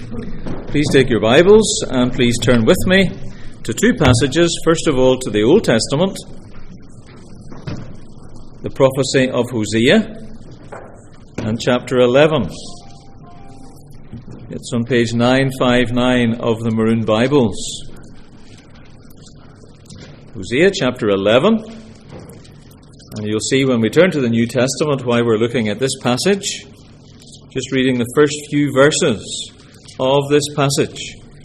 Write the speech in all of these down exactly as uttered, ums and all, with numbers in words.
Please take your Bibles and please turn with me to two passages. First of all, to the Old Testament, the prophecy of Hosea and chapter eleven. It's on page nine fifty-nine of the Maroon Bibles. Hosea chapter eleven. And you'll see when we turn to the New Testament why we're looking at this passage. Just reading the first few verses of this passage.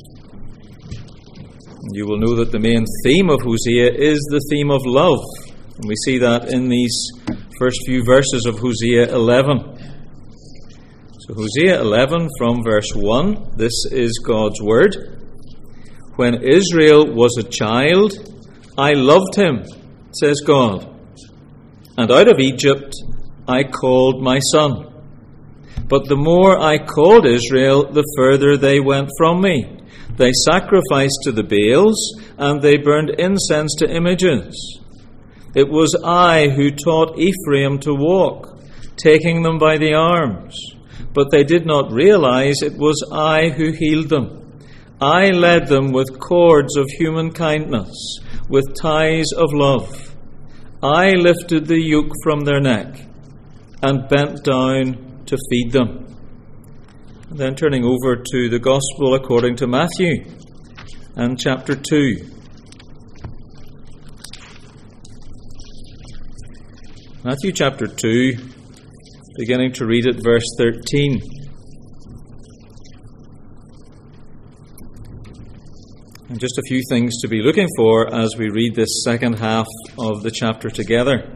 You will know that the main theme of Hosea is the theme of love. And we see that in these first few verses of Hosea eleven. So Hosea eleven from verse one, this is God's word. When Israel was a child, I loved him, says God. And out of Egypt I called my son. But the more I called Israel, the further they went from me. They sacrificed to the Baals, and they burned incense to images. It was I who taught Ephraim to walk, taking them by the arms. But they did not realize it was I who healed them. I led them with cords of human kindness, with ties of love. I lifted the yoke from their neck and bent down to feed them. And then turning over to the Gospel according to Matthew and chapter two. Matthew chapter two, beginning to read at verse thirteen. And just a few things to be looking for as we read this second half of the chapter together.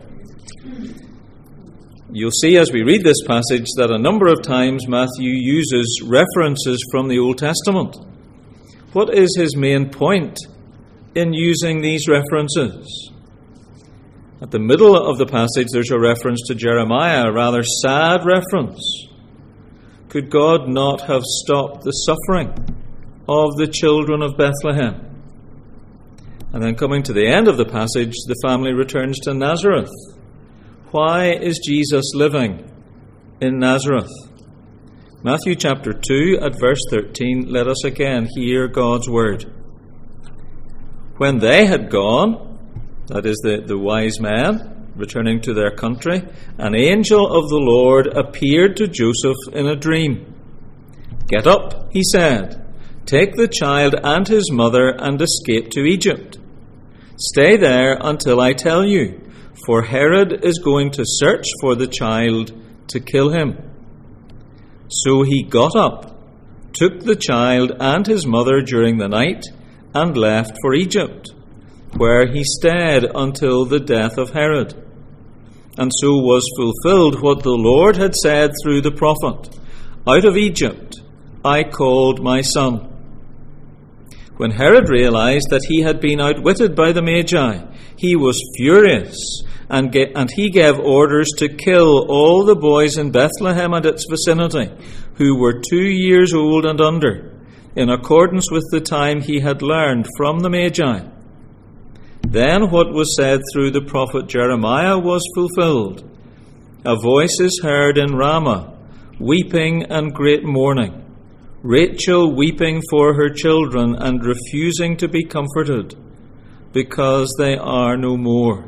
You'll see as we read this passage that a number of times Matthew uses references from the Old Testament. What is his main point in using these references? At the middle of the passage there's a reference to Jeremiah, a rather sad reference. Could God not have stopped the suffering of the children of Bethlehem? And then coming to the end of the passage, the family returns to Nazareth. Why is Jesus living in Nazareth? Matthew chapter two at verse thirteen, let us again hear God's word. When they had gone, that is the, the wise men returning to their country, an angel of the Lord appeared to Joseph in a dream. Get up, he said, take the child and his mother and escape to Egypt. Stay there until I tell you. For Herod is going to search for the child to kill him. So he got up, took the child and his mother during the night, and left for Egypt, where he stayed until the death of Herod. And so was fulfilled what the Lord had said through the prophet, out of Egypt I called my son. When Herod realized that he had been outwitted by the Magi, he was furious, and, get, and he gave orders to kill all the boys in Bethlehem and its vicinity who were two years old and under, in accordance with the time he had learned from the Magi. Then what was said through the prophet Jeremiah was fulfilled. A voice is heard in Ramah, weeping and great mourning, Rachel weeping for her children and refusing to be comforted, because they are no more.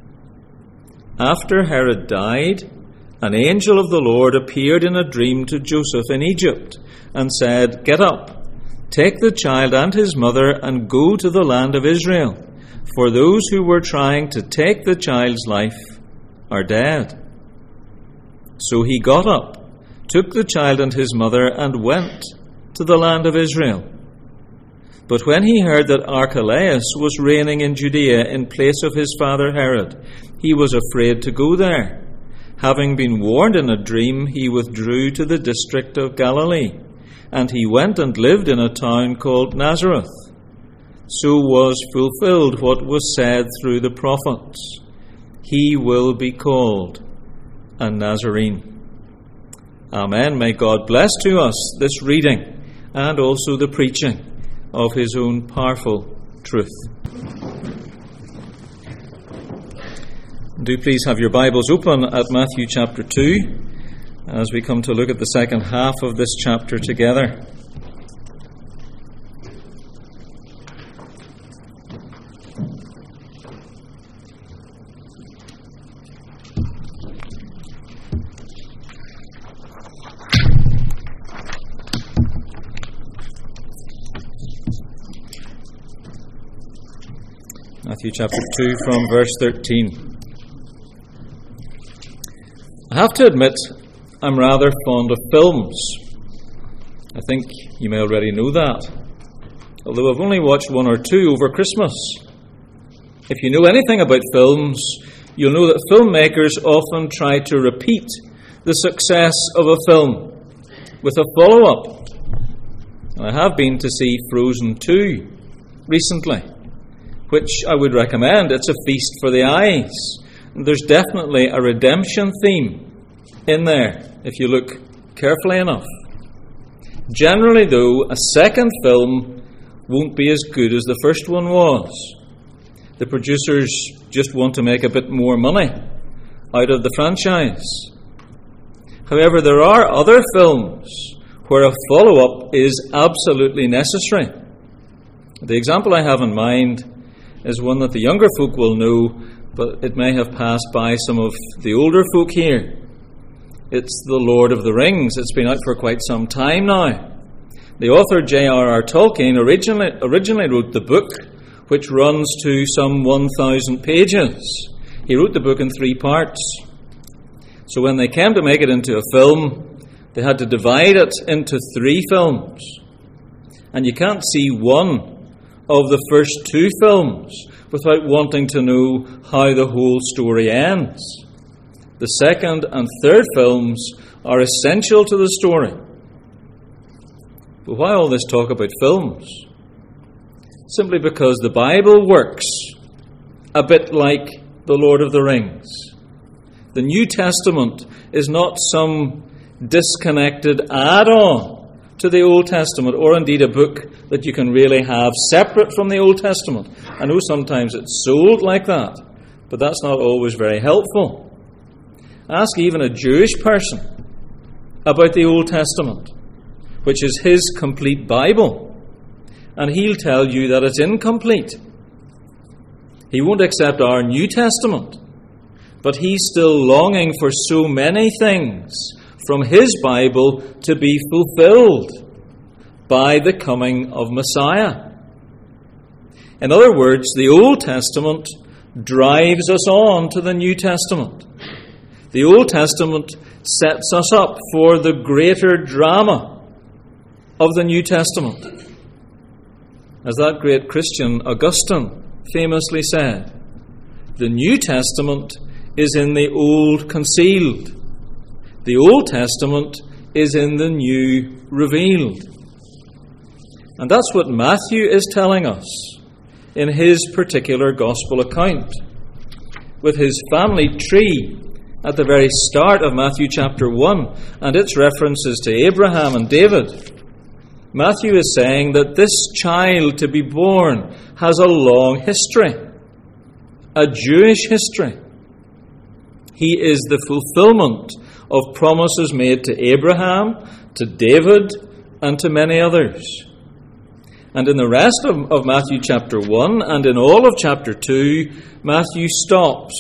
After Herod died, an angel of the Lord appeared in a dream to Joseph in Egypt and said, Get up, take the child and his mother and go to the land of Israel, for those who were trying to take the child's life are dead. So he got up, took the child and his mother and went to the land of Israel. But when he heard that Archelaus was reigning in Judea in place of his father Herod, he was afraid to go there. Having been warned in a dream, he withdrew to the district of Galilee, and he went and lived in a town called Nazareth. So was fulfilled what was said through the prophets. He will be called a Nazarene. Amen. May God bless to us this reading and also the preaching of his own powerful truth. Do please have your Bibles open at Matthew chapter two as we come to look at the second half of this chapter together. Matthew chapter two from verse thirteen. I have to admit, I'm rather fond of films. I think you may already know that, although I've only watched one or two over Christmas. If you know anything about films, you'll know that filmmakers often try to repeat the success of a film with a follow-up. And I have been to see Frozen two recently, which I would recommend. It's a feast for the eyes. And there's definitely a redemption theme in there, if you look carefully enough. Generally, though, a second film won't be as good as the first one was. The producers just want to make a bit more money out of the franchise. However, there are other films where a follow-up is absolutely necessary. The example I have in mind is one that the younger folk will know, but it may have passed by some of the older folk here. It's The Lord of the Rings. It's been out for quite some time now. The author J R R Tolkien originally, originally wrote the book, which runs to some one thousand pages. He wrote the book in three parts. So when they came to make it into a film, they had to divide it into three films. And you can't see one of the first two films without wanting to know how the whole story ends. The second and third films are essential to the story. But why all this talk about films? Simply because the Bible works a bit like The Lord of the Rings. The New Testament is not some disconnected add-on to the Old Testament, or indeed a book that you can really have separate from the Old Testament. I know sometimes it's sold like that, but that's not always very helpful. Ask even a Jewish person about the Old Testament, which is his complete Bible, and he'll tell you that it's incomplete. He won't accept our New Testament, but he's still longing for so many things from his Bible to be fulfilled by the coming of Messiah. In other words, the Old Testament drives us on to the New Testament. The Old Testament sets us up for the greater drama of the New Testament. As that great Christian Augustine famously said, the New Testament is in the Old concealed. The Old Testament is in the New revealed. And that's what Matthew is telling us in his particular gospel account. With his family tree at the very start of Matthew chapter one and its references to Abraham and David, Matthew is saying that this child to be born has a long history, a Jewish history. He is the fulfillment of promises made to Abraham, to David, and to many others. And in the rest of, of Matthew chapter one and in all of chapter two, Matthew stops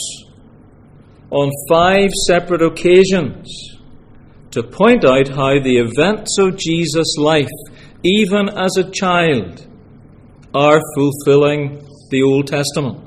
on five separate occasions to point out how the events of Jesus' life, even as a child, are fulfilling the Old Testament.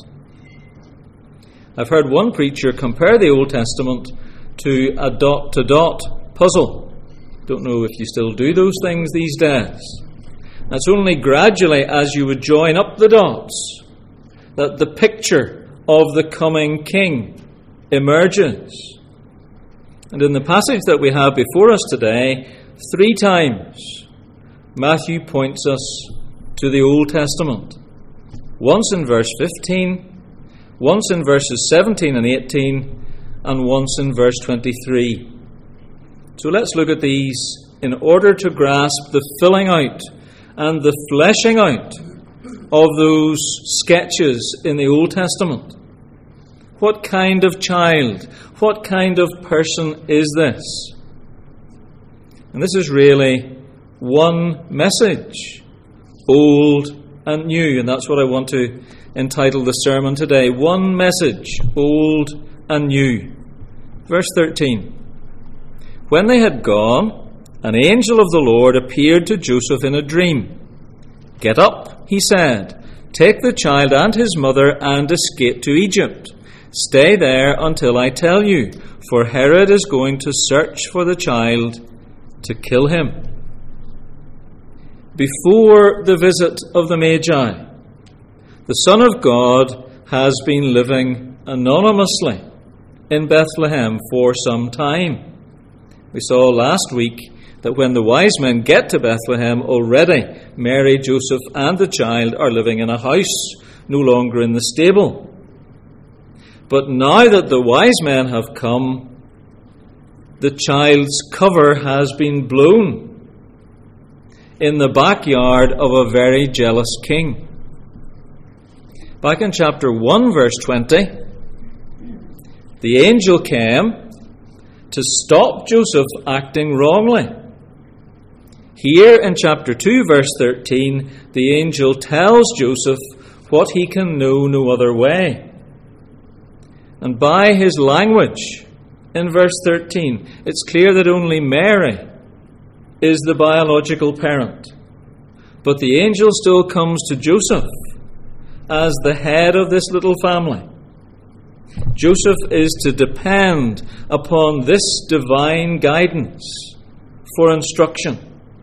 I've heard one preacher compare the Old Testament to a dot-to-dot puzzle. Don't know if you still do those things these days. It's only gradually as you would join up the dots that the picture of the coming King emerges. And in the passage that we have before us today, three times Matthew points us to the Old Testament. Once in verse fifteen, once in verses seventeen and eighteen, and once in verse twenty-three. So let's look at these in order to grasp the filling out and the fleshing out of those sketches in the Old Testament. What kind of child, what kind of person is this? And this is really one message, old and new, and that's what I want to entitle the sermon today. One message, old and new. Verse thirteen. When they had gone, an angel of the Lord appeared to Joseph in a dream. "Get up," he said, Take the child and his mother and escape to Egypt. Stay there until I tell you, for Herod is going to search for the child to kill him." Before the visit of the Magi, the Son of God has been living anonymously in Bethlehem for some time. We saw last week that when the wise men get to Bethlehem, already Mary, Joseph, and the child are living in a house, no longer in the stable. But now that the wise men have come, the child's cover has been blown in the backyard of a very jealous king. Back in chapter one, verse twenty, the angel came to stop Joseph acting wrongly. Here in chapter two, verse thirteen, the angel tells Joseph what he can know no other way. And by his language, in verse thirteen, it's clear that only Mary is the biological parent. But the angel still comes to Joseph as the head of this little family. Joseph is to depend upon this divine guidance for instruction.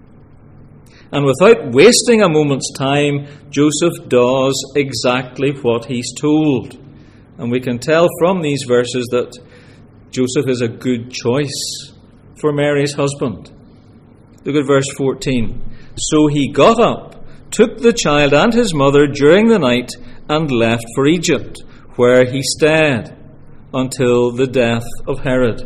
And without wasting a moment's time, Joseph does exactly what he's told. And we can tell from these verses that Joseph is a good choice for Mary's husband. Look at verse fourteen. So he got up, took the child and his mother during the night, and left for Egypt, where he stayed until the death of Herod.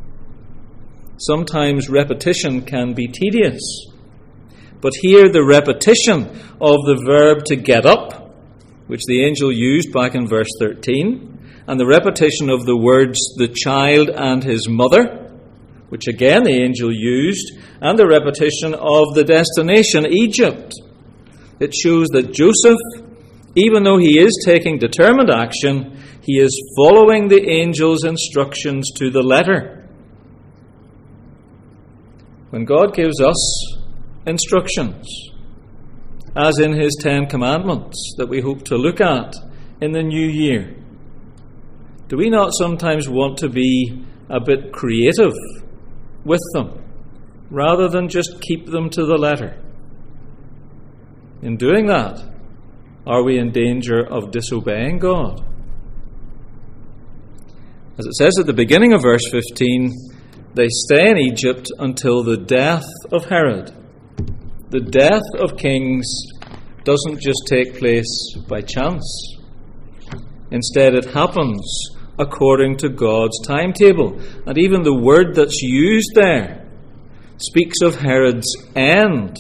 Sometimes repetition can be tedious, but here the repetition of the verb to get up, which the angel used back in verse thirteen, and the repetition of the words the child and his mother, which again the angel used, and the repetition of the destination, Egypt. It shows that Joseph, even though he is taking determined action, he is following the angel's instructions to the letter. When God gives us instructions, as in his Ten Commandments that we hope to look at in the new year, do we not sometimes want to be a bit creative with them, rather than just keep them to the letter? In doing that, are we in danger of disobeying God? As it says at the beginning of verse fifteen, they stay in Egypt until the death of Herod. The death of kings doesn't just take place by chance. Instead, it happens according to God's timetable. And even the word that's used there speaks of Herod's end.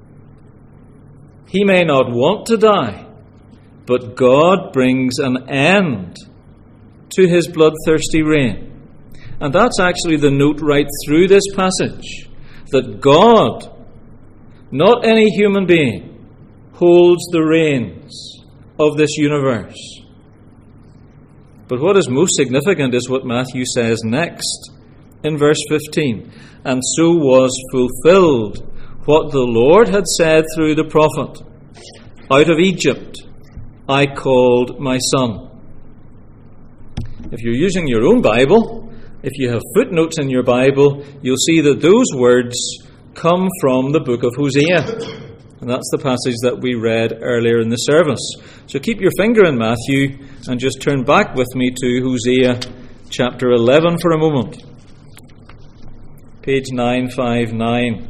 He may not want to die, but God brings an end to his bloodthirsty reign. And that's actually the note right through this passage, that God, not any human being, holds the reins of this universe. But what is most significant is what Matthew says next in verse fifteen. And so was fulfilled what the Lord had said through the prophet, "Out of Egypt I called my son." If you're using your own Bible, if you have footnotes in your Bible, you'll see that those words come from the book of Hosea. And that's the passage that we read earlier in the service. So keep your finger in Matthew and just turn back with me to Hosea chapter eleven for a moment. Page nine fifty-nine.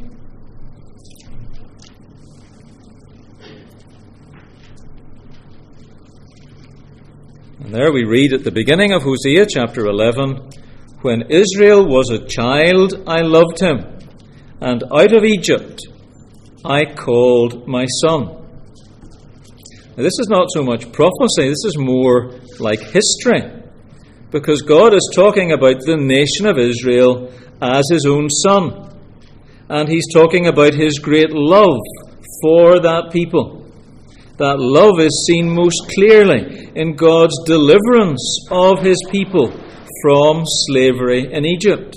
And there we read at the beginning of Hosea chapter eleven, "When Israel was a child, I loved him, and out of Egypt I called my son." Now, this is not so much prophecy, this is more like history, because God is talking about the nation of Israel as his own son, and he's talking about his great love for that people. That love is seen most clearly in God's deliverance of his people from slavery in Egypt.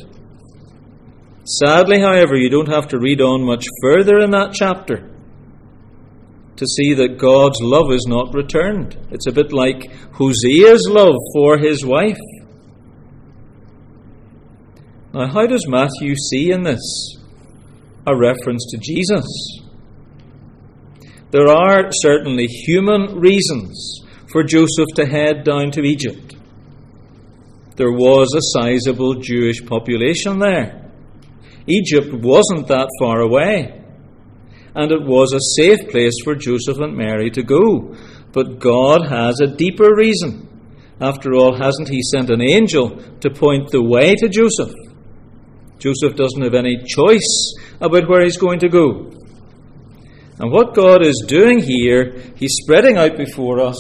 Sadly, however, you don't have to read on much further in that chapter to see that God's love is not returned. It's a bit like Hosea's love for his wife. Now, how does Matthew see in this a reference to Jesus? There are certainly human reasons for Joseph to head down to Egypt. There was a sizable Jewish population there. Egypt wasn't that far away, and it was a safe place for Joseph and Mary to go. But God has a deeper reason. After all, hasn't he sent an angel to point the way to Joseph? Joseph doesn't have any choice about where he's going to go. And what God is doing here, he's spreading out before us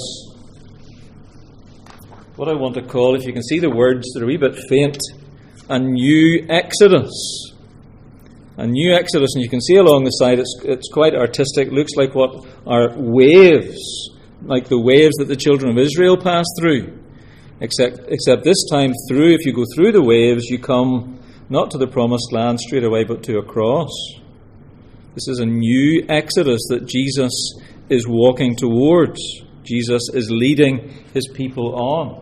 what I want to call, if you can see the words, they're a wee bit faint, a new Exodus. A new Exodus, and you can see along the side, it's, it's quite artistic, looks like what are waves, like the waves that the children of Israel passed through. Except, except this time through, if you go through the waves, you come not to the promised land straight away, but to a cross. This is a new Exodus that Jesus is walking towards. Jesus is leading his people on.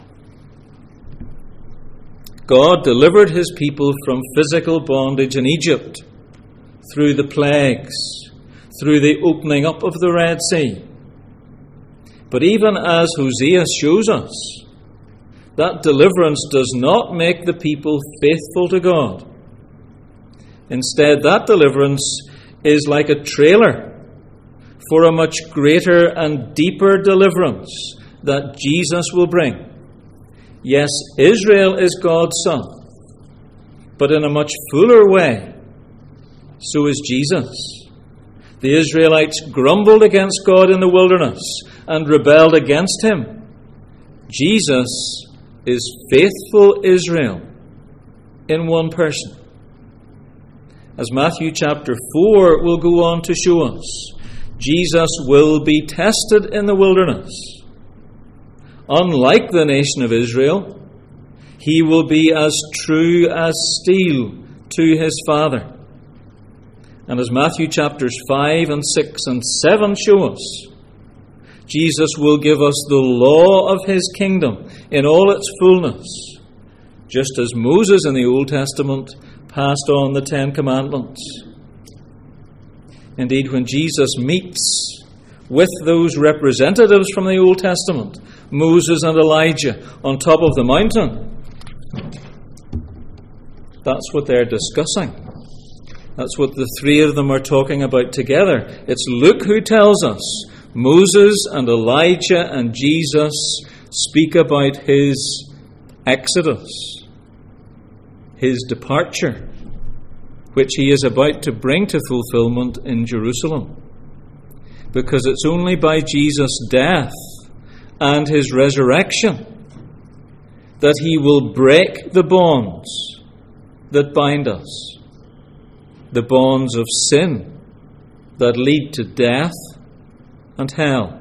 God delivered his people from physical bondage in Egypt through the plagues, through the opening up of the Red Sea. But even as Hosea shows us, that deliverance does not make the people faithful to God. Instead, that deliverance is like a trailer for a much greater and deeper deliverance that Jesus will bring. Yes, Israel is God's son, but in a much fuller way, so is Jesus. The Israelites grumbled against God in the wilderness and rebelled against him. Jesus is faithful Israel in one person. As Matthew chapter four will go on to show us, Jesus will be tested in the wilderness. Unlike the nation of Israel, he will be as true as steel to his Father. And as Matthew chapters five and six and seven show us, Jesus will give us the law of his kingdom in all its fullness, just as Moses in the Old Testament passed on the Ten Commandments. Indeed, when Jesus meets with those representatives from the Old Testament, Moses and Elijah, on top of the mountain, that's what they're discussing. That's what the three of them are talking about together. It's Luke who tells us Moses and Elijah and Jesus speak about his exodus, his departure, which he is about to bring to fulfillment in Jerusalem. Because it's only by Jesus' death and his resurrection that he will break the bonds that bind us, the bonds of sin that lead to death and hell.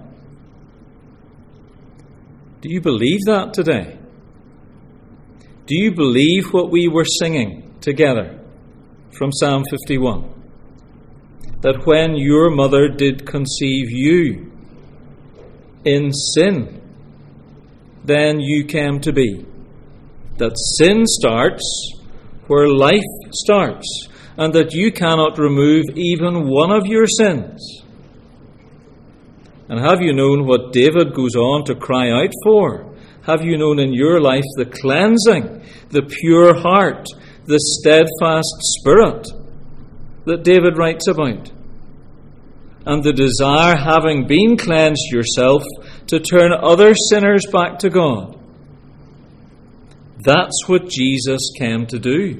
Do you believe that today? Do you believe what we were singing together from Psalm fifty-one? That when your mother did conceive you in sin, then you came to be. That sin starts where life starts, and that you cannot remove even one of your sins. And have you known what David goes on to cry out for? Have you known in your life the cleansing, the pure heart, the steadfast spirit that David writes about? And the desire, having been cleansed yourself, to turn other sinners back to God. That's what Jesus came to do.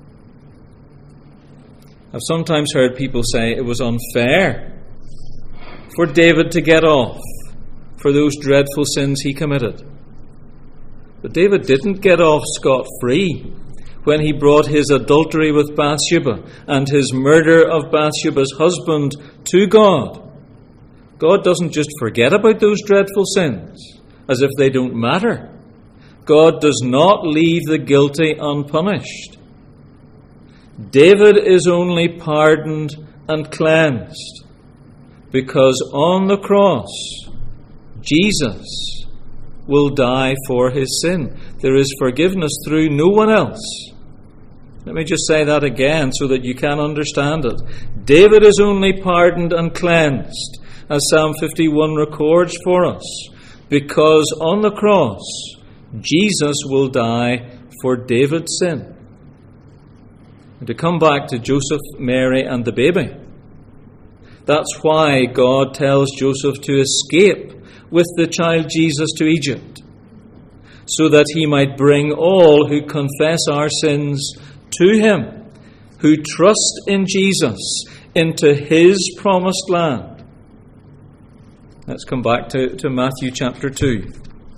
I've sometimes heard people say it was unfair for David to get off for those dreadful sins he committed. But David didn't get off scot-free when he brought his adultery with Bathsheba and his murder of Bathsheba's husband to God. God doesn't just forget about those dreadful sins as if they don't matter. God does not leave the guilty unpunished. David is only pardoned and cleansed because on the cross, Jesus will die for his sin. There is forgiveness through no one else. Let me just say that again so that you can understand it. David is only pardoned and cleansed, as Psalm fifty-one records for us, because on the cross, Jesus will die for David's sin. And to come back to Joseph, Mary, and the baby, that's why God tells Joseph to escape with the child Jesus to Egypt, so that he might bring all who confess our sins to him, who trust in Jesus, into his promised land. Let's come back to, to Matthew chapter two.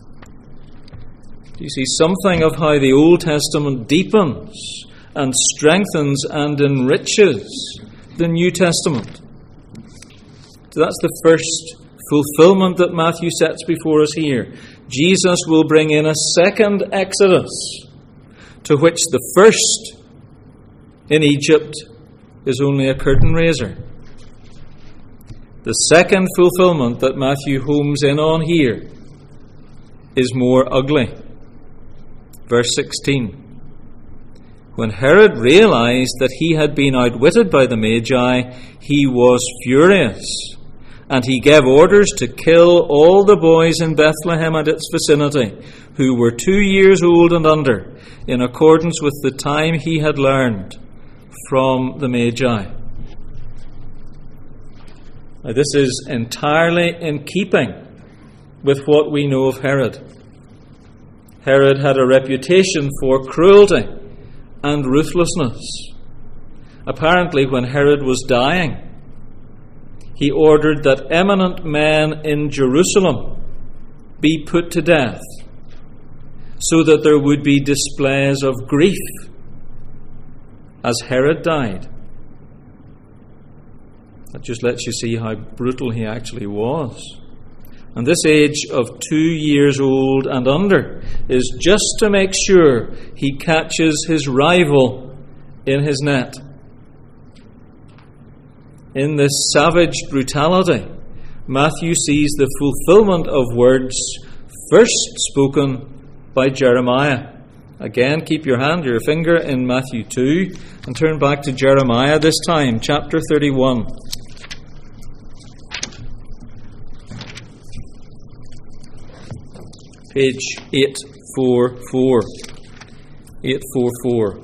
You see something of how the Old Testament deepens and strengthens and enriches the New Testament. So that's the first fulfillment that Matthew sets before us here. Jesus will bring in a second Exodus, to which the first in Egypt is only a curtain raiser. The second fulfillment that Matthew homes in on here is more ugly. Verse sixteen. When Herod realized that he had been outwitted by the Magi, he was furious, and he gave orders to kill all the boys in Bethlehem and its vicinity, who were two years old and under, in accordance with the time he had learned from the Magi. Now, this is entirely in keeping with what we know of Herod. Herod had a reputation for cruelty and ruthlessness. Apparently, when Herod was dying, he ordered that eminent men in Jerusalem be put to death, so that there would be displays of grief as Herod died. That just lets you see how brutal he actually was. And this age of two years old and under is just to make sure he catches his rival in his net. In this savage brutality, Matthew sees the fulfillment of words first spoken by Jeremiah. Again, keep your hand, your finger in Matthew two, and turn back to Jeremiah this time, chapter thirty-one. Page eight forty-four. eight forty-four.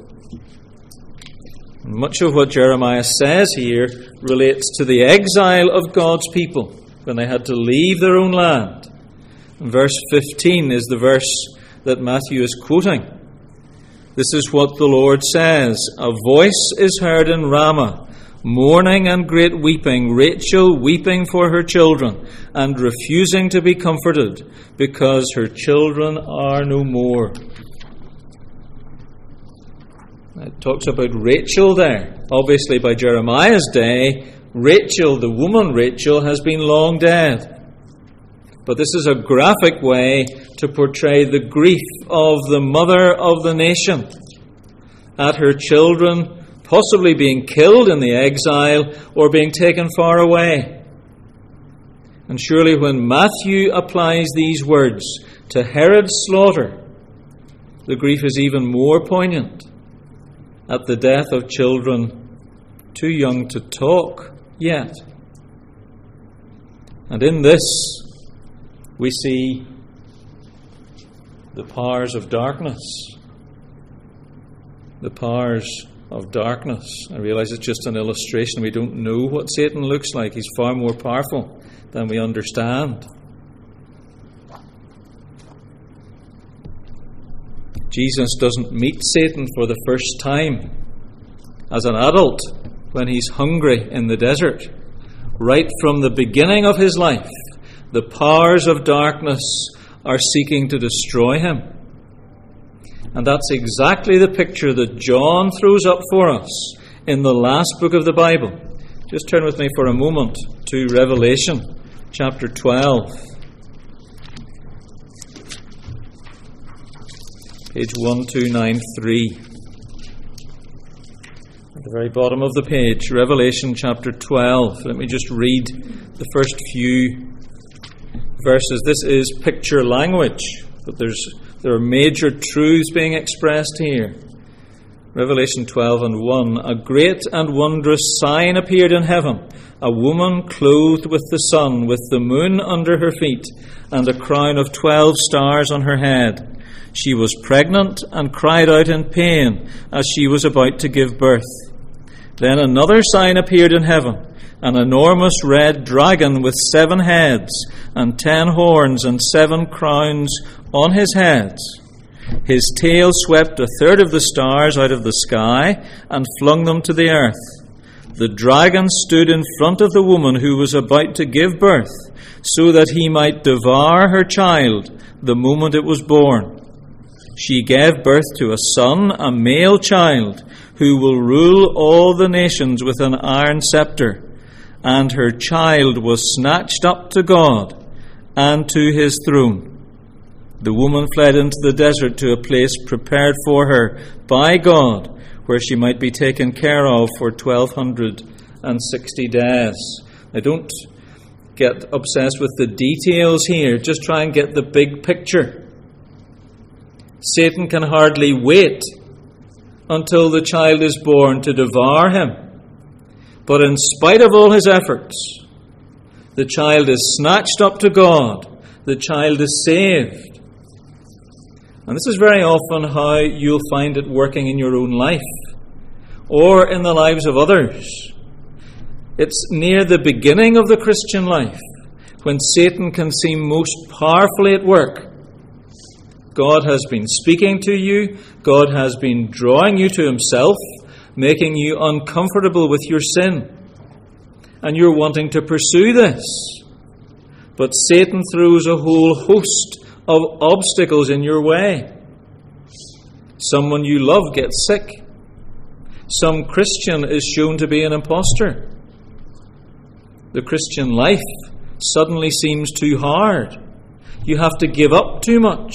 Much of what Jeremiah says here relates to the exile of God's people when they had to leave their own land. And verse fifteen is the verse that Matthew is quoting. This is what the Lord says: "A voice is heard in Ramah, mourning and great weeping, Rachel weeping for her children and refusing to be comforted, because her children are no more." It talks about Rachel there. Obviously, by Jeremiah's day, Rachel, the woman Rachel, has been long dead. But this is a graphic way to portray the grief of the mother of the nation at her children possibly being killed in the exile or being taken far away. And surely when Matthew applies these words to Herod's slaughter, the grief is even more poignant at the death of children too young to talk yet. And in this, we see the powers of darkness. The powers of darkness. I realize it's just an illustration. We don't know what Satan looks like. He's far more powerful than we understand. Jesus doesn't meet Satan for the first time as an adult when he's hungry in the desert. Right from the beginning of his life, the powers of darkness are seeking to destroy him. And that's exactly the picture that John throws up for us in the last book of the Bible. Just turn with me for a moment to Revelation chapter twelve. Page twelve ninety-three. At the very bottom of the page, Revelation chapter twelve. Let me just read the first few verses. This is picture language, but there's there are major truths being expressed here. Revelation twelve and one. A great and wondrous sign appeared in heaven, a woman clothed with the sun, with the moon under her feet, and a crown of twelve stars on her head. She was pregnant and cried out in pain as she was about to give birth. Then another sign appeared in heaven, an enormous red dragon with seven heads and ten horns and seven crowns on his heads. His tail swept a third of the stars out of the sky and flung them to the earth. The dragon stood in front of the woman who was about to give birth, so that he might devour her child the moment it was born. She gave birth to a son, a male child, who will rule all the nations with an iron scepter. And her child was snatched up to God and to his throne. The woman fled into the desert to a place prepared for her by God, where she might be taken care of for twelve hundred sixty days. Now, don't get obsessed with the details here. Just try and get the big picture. Satan can hardly wait until the child is born to devour him. But in spite of all his efforts, the child is snatched up to God. The child is saved. And this is very often how you'll find it working in your own life or in the lives of others. It's near the beginning of the Christian life when Satan can seem most powerfully at work. God has been speaking to you. God has been drawing you to himself, making you uncomfortable with your sin. And you're wanting to pursue this. But Satan throws a whole host of obstacles in your way. Someone you love gets sick. Some Christian is shown to be an impostor. The Christian life suddenly seems too hard. You have to give up too much.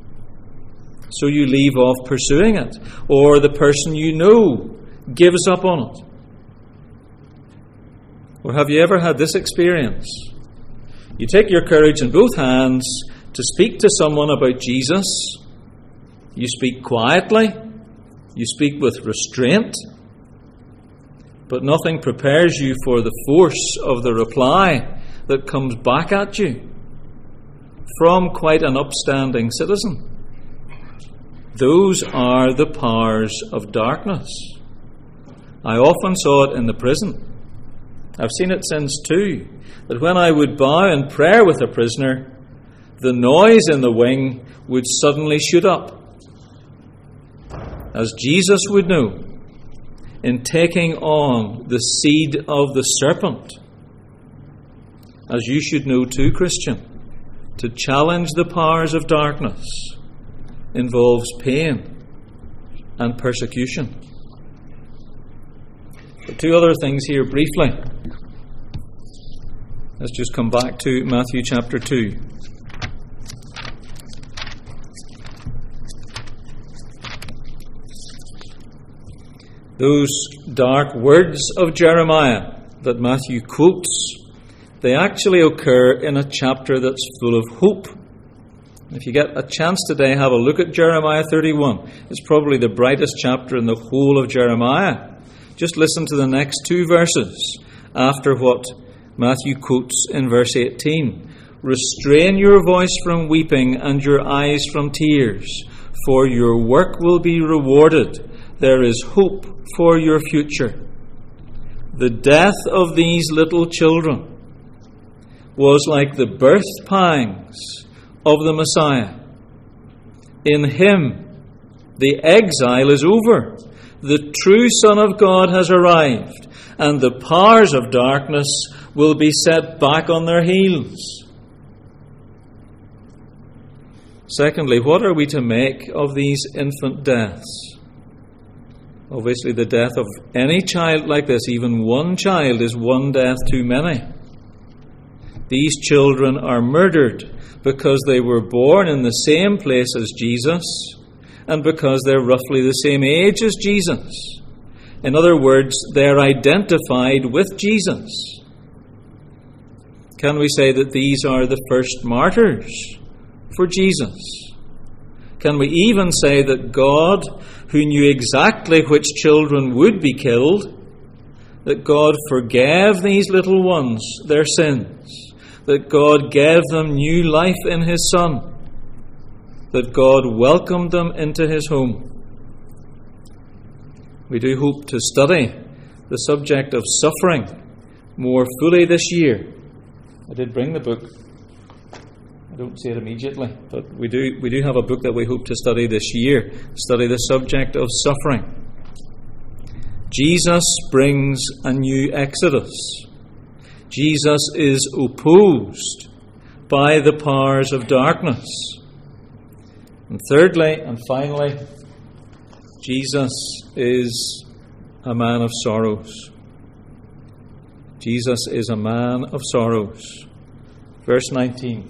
So you leave off pursuing it. Or the person you know gives up on it. Or have you ever had this experience? You take your courage in both hands to speak to someone about Jesus. You speak quietly. You speak with restraint. But nothing prepares you for the force of the reply that comes back at you from quite an upstanding citizen. Those are the powers of darkness. I often saw it in the prison. I've seen it since too, that when I would bow in prayer with a prisoner, the noise in the wing would suddenly shoot up. As Jesus would know, in taking on the seed of the serpent, as you should know too, Christian, to challenge the powers of darkness involves pain and persecution. But two other things here briefly. Let's just come back to Matthew chapter two. Those dark words of Jeremiah that Matthew quotes, they actually occur in a chapter that's full of hope. If you get a chance today, have a look at Jeremiah thirty-one. It's probably the brightest chapter in the whole of Jeremiah. Just listen to the next two verses after what Matthew quotes in verse eighteen. Restrain your voice from weeping and your eyes from tears, for your work will be rewarded. There is hope for your future. The death of these little children was like the birth pangs of the Messiah. In him, the exile is over. The true Son of God has arrived, and the powers of darkness will be set back on their heels. Secondly, what are we to make of these infant deaths? Obviously, the death of any child like this, even one child, is one death too many. These children are murdered because they were born in the same place as Jesus and because they're roughly the same age as Jesus. In other words, they're identified with Jesus. Can we say that these are the first martyrs for Jesus? Can we even say that God, who knew exactly which children would be killed, that God forgave these little ones their sins, that God gave them new life in His Son, that God welcomed them into His home? We do hope to study the subject of suffering more fully this year. I did bring the book. I don't see it immediately, but we do we do have a book that we hope to study this year. Study the subject of suffering. Jesus brings a new exodus. Jesus is opposed by the powers of darkness. And thirdly and finally, Jesus is a man of sorrows. Jesus is a man of sorrows. Verse nineteen.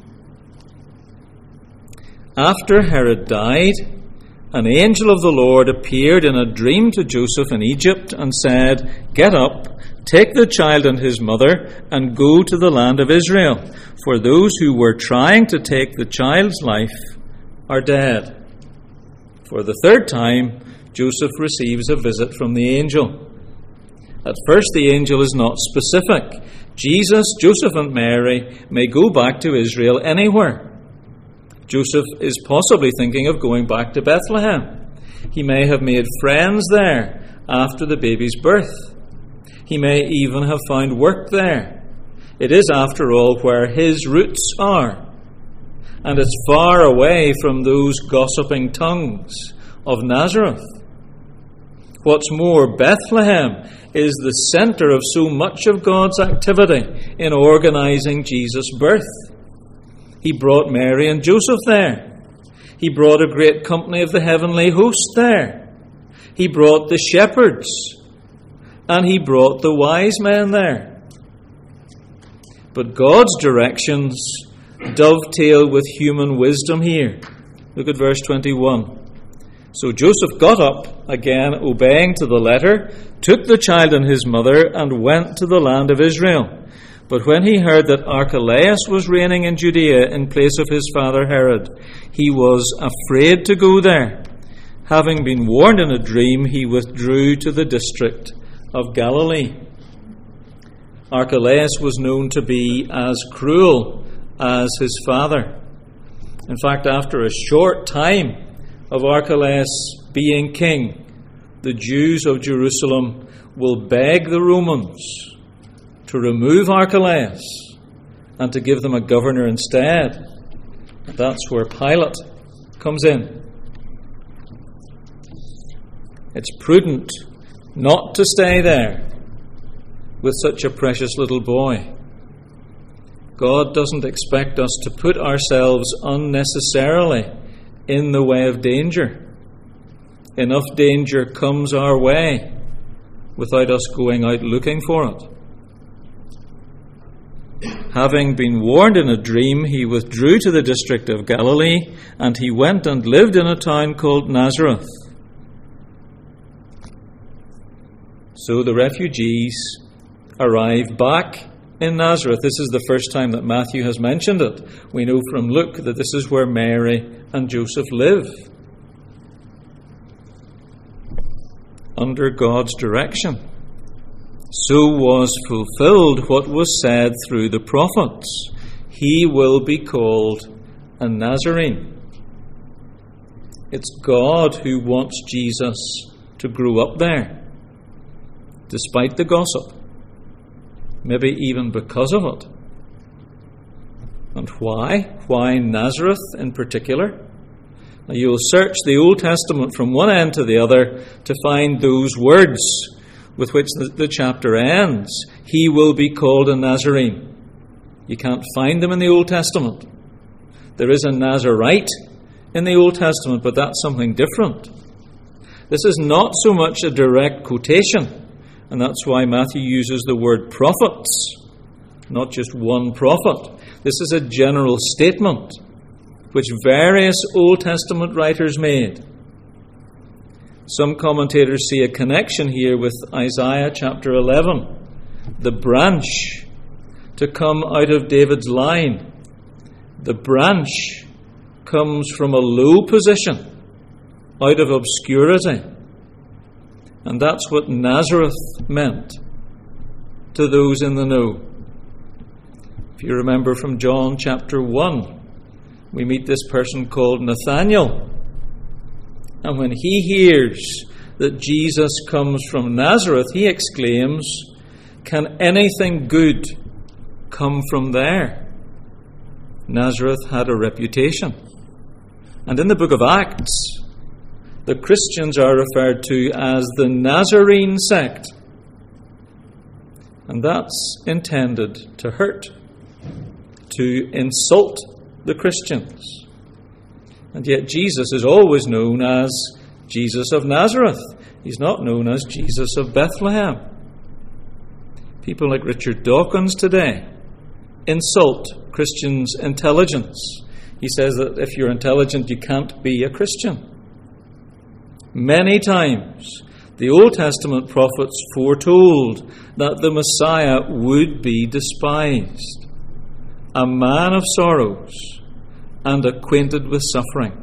After Herod died, an angel of the Lord appeared in a dream to Joseph in Egypt and said, "Get up, take the child and his mother, and go to the land of Israel, for those who were trying to take the child's life are dead." For the third time, Joseph receives a visit from the angel. At first, the angel is not specific. Jesus, Joseph, and Mary may go back to Israel anywhere. Joseph is possibly thinking of going back to Bethlehem. He may have made friends there after the baby's birth. He may even have found work there. It is, after all, where his roots are. And it's far away from those gossiping tongues of Nazareth. What's more, Bethlehem is the center of so much of God's activity in organizing Jesus' birth. He brought Mary and Joseph there. He brought a great company of the heavenly host there. He brought the shepherds. And he brought the wise men there. But God's directions dovetail with human wisdom here. Look at verse twenty-one. So Joseph got up, again obeying to the letter, took the child and his mother, and went to the land of Israel. But when he heard that Archelaus was reigning in Judea in place of his father Herod, he was afraid to go there. Having been warned in a dream, he withdrew to the district of Galilee. Archelaus was known to be as cruel as his father. In fact, after a short time of Archelaus being king, the Jews of Jerusalem will beg the Romans to remove Archelaus and to give them a governor instead. That's where Pilate comes in. It's prudent not to stay there with such a precious little boy. God doesn't expect us to put ourselves unnecessarily in the way of danger. Enough danger comes our way without us going out looking for it. Having been warned in a dream, he withdrew to the district of Galilee, and he went and lived in a town called Nazareth. So the refugees arrive back in Nazareth. This is the first time that Matthew has mentioned it. We know from Luke that this is where Mary and Joseph live, under God's direction. So was fulfilled what was said through the prophets. He will be called a Nazarene. It's God who wants Jesus to grow up there, despite the gossip, maybe even because of it. And why? Why Nazareth in particular? Now, you'll search the Old Testament from one end to the other to find those words with which the, the chapter ends. He will be called a Nazarene. You can't find them in the Old Testament. There is a Nazarite in the Old Testament, but that's something different. This is not so much a direct quotation, and that's why Matthew uses the word prophets, not just one prophet. This is a general statement which various Old Testament writers made. Some commentators see a connection here with Isaiah chapter eleven, the branch to come out of David's line. The branch comes from a low position, out of obscurity. And that's what Nazareth meant to those in the know. If you remember from John chapter one, we meet this person called Nathanael. And when he hears that Jesus comes from Nazareth, he exclaims, "Can anything good come from there?" Nazareth had a reputation. And in the book of Acts, the Christians are referred to as the Nazarene sect. And that's intended to hurt, to insult the Christians. And yet Jesus is always known as Jesus of Nazareth. He's not known as Jesus of Bethlehem. People like Richard Dawkins today insult Christians' intelligence. He says that if you're intelligent, you can't be a Christian. Many times, the Old Testament prophets foretold that the Messiah would be despised, a man of sorrows and acquainted with suffering.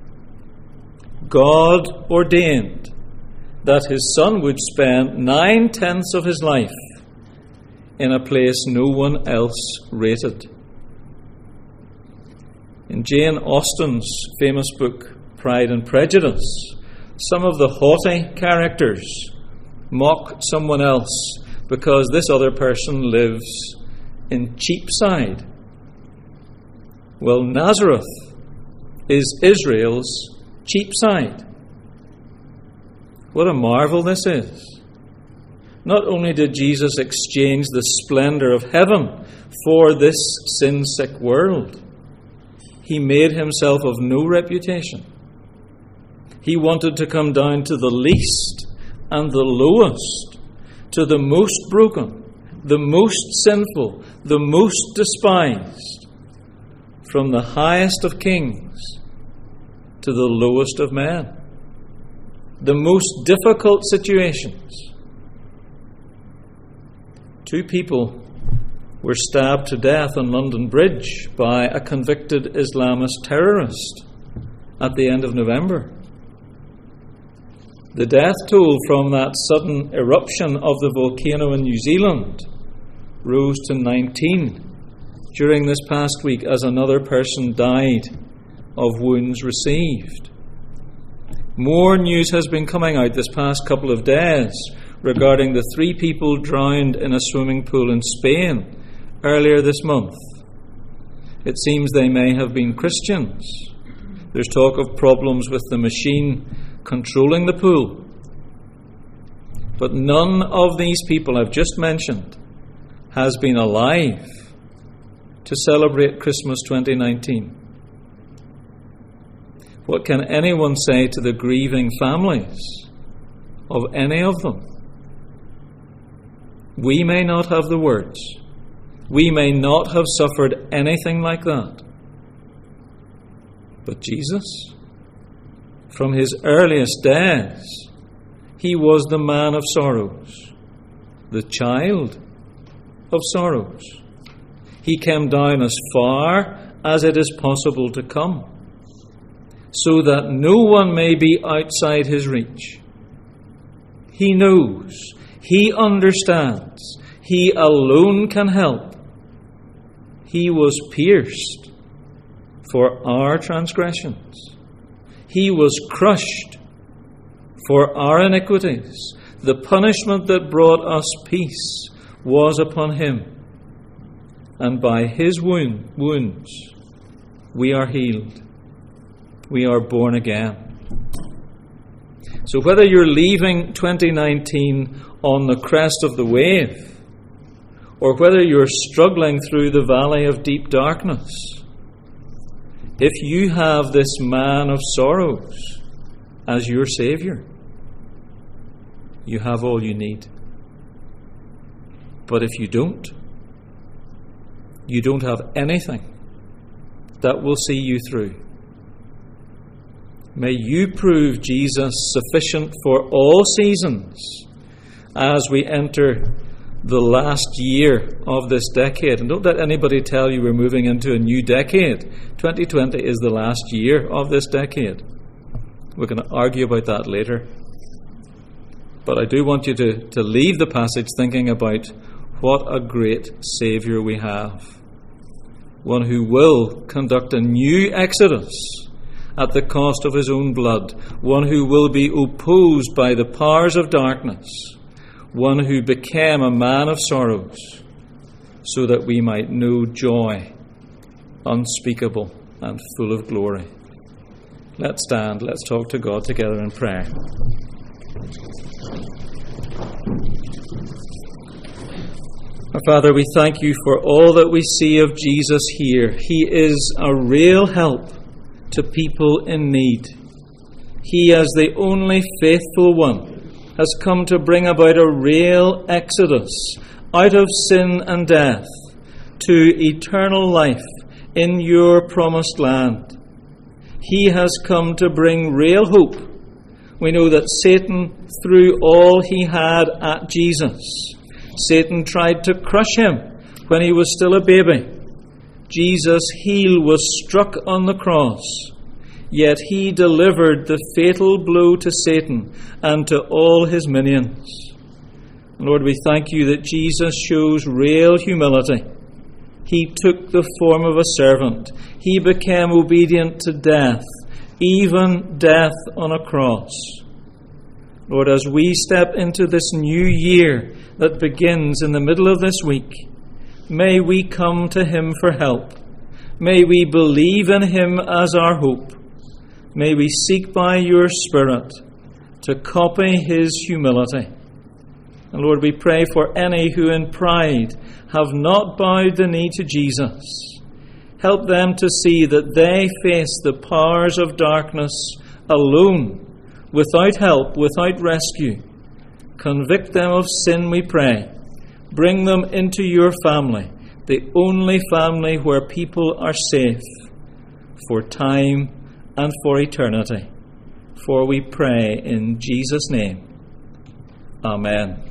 God ordained that his Son would spend nine-tenths of his life in a place no one else rated. In Jane Austen's famous book, Pride and Prejudice, some of the haughty characters mock someone else because this other person lives in Cheapside. Well, Nazareth is Israel's Cheapside. What a marvel this is. Not only did Jesus exchange the splendor of heaven for this sin-sick world, he made himself of no reputation. He wanted to come down to the least and the lowest, to the most broken, the most sinful, the most despised, from the highest of kings to the lowest of men, the most difficult situations. Two people were stabbed to death on London Bridge by a convicted Islamist terrorist at the end of November. The death toll from that sudden eruption of the volcano in New Zealand rose to nineteen during this past week as another person died of wounds received. More news has been coming out this past couple of days regarding the three people drowned in a swimming pool in Spain earlier this month. It seems they may have been Christians. There's talk of problems with the machine controlling the pool. But none of these people I've just mentioned has been alive to celebrate Christmas twenty nineteen. What can anyone say to the grieving families of any of them? We may not have the words. We may not have suffered anything like that. But Jesus, from his earliest days, he was the man of sorrows, the child of sorrows. He came down as far as it is possible to come, so that no one may be outside his reach. He knows, he understands, he alone can help. He was pierced for our transgressions. He was crushed for our iniquities. The punishment that brought us peace was upon him, and by his wound, wounds we are healed. We are born again. So whether you're leaving twenty nineteen on the crest of the wave, or whether you're struggling through the valley of deep darkness, if you have this man of sorrows as your Saviour, you have all you need. But if you don't, you don't have anything that will see you through. May you prove Jesus sufficient for all seasons as we enter the last year of this decade. And don't let anybody tell you we're moving into a new decade. twenty twenty is the last year of this decade. We're going to argue about that later. But I do want you to, to leave the passage thinking about what a great Saviour we have. One who will conduct a new exodus at the cost of his own blood. One who will be opposed by the powers of darkness. One who became a man of sorrows, so that we might know joy unspeakable and full of glory. Let's stand, let's talk to God together in prayer. Our Father, we thank you for all that we see of Jesus here. He is a real help to people in need. He, as the only faithful one, has come to bring about a real exodus out of sin and death to eternal life in your promised land. He has come to bring real hope. We know that Satan threw all he had at Jesus. Satan tried to crush him when he was still a baby. Jesus' heel was struck on the cross. Yet he delivered the fatal blow to Satan and to all his minions. Lord, we thank you that Jesus shows real humility. He took the form of a servant. He became obedient to death, even death on a cross. Lord, as we step into this new year that begins in the middle of this week, may we come to him for help. May we believe in him as our hope. May we seek by your Spirit to copy his humility. And Lord, we pray for any who in pride have not bowed the knee to Jesus. Help them to see that they face the powers of darkness alone, without help, without rescue. Convict them of sin, we pray. Bring them into your family, the only family where people are safe for time and for eternity. For we pray in Jesus' name. Amen.